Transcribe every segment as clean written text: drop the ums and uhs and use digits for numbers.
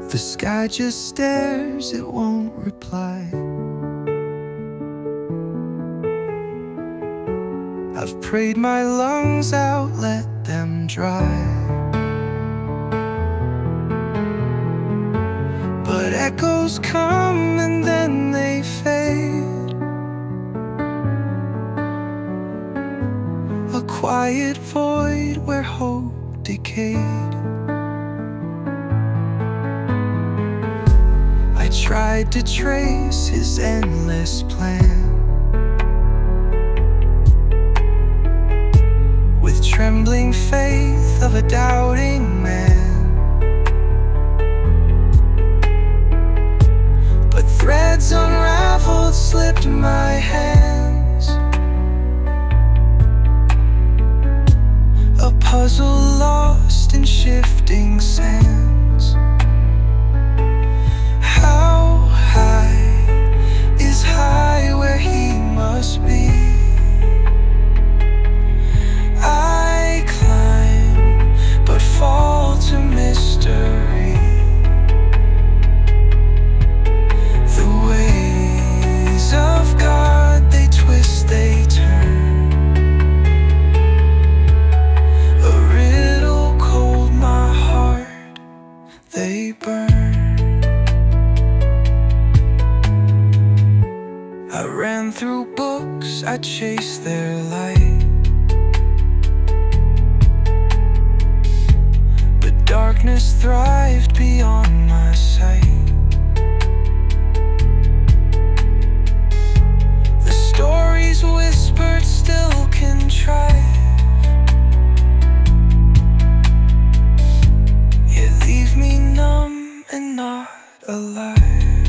The sky just stares, it won't reply. I've prayed my lungs out, let them dry. But echoes come and then they fade. A quiet void where hope decayed. I tried to trace his endless plan, with trembling faith of a doubting man. But threads unraveled slipped my hands, a puzzle lost in shifting sands. How high is high where he must be? I climb, but fall to mystery. The ways of God, they twist, they turn. A riddle cold, my heart, they burn. I ran through books, I chased their light, but darkness thrived beyond my sight. The stories whispered still contrive, yet leave me numb and not alive.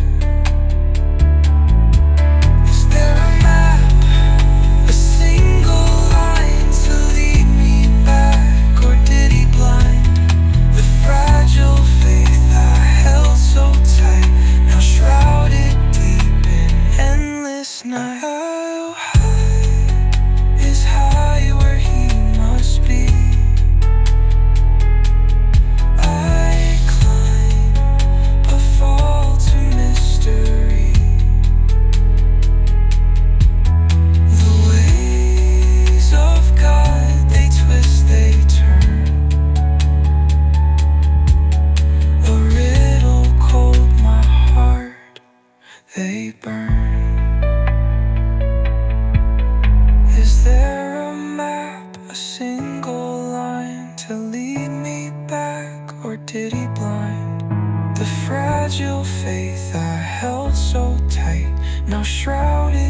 How high is high where he must be? I climb, but fall to mystery. The ways of God, they twist, they turn. A riddle cold, my heart, they burn. Is there a map, a single line to lead me back, or did he blind the fragile faith I held so tight, now shrouded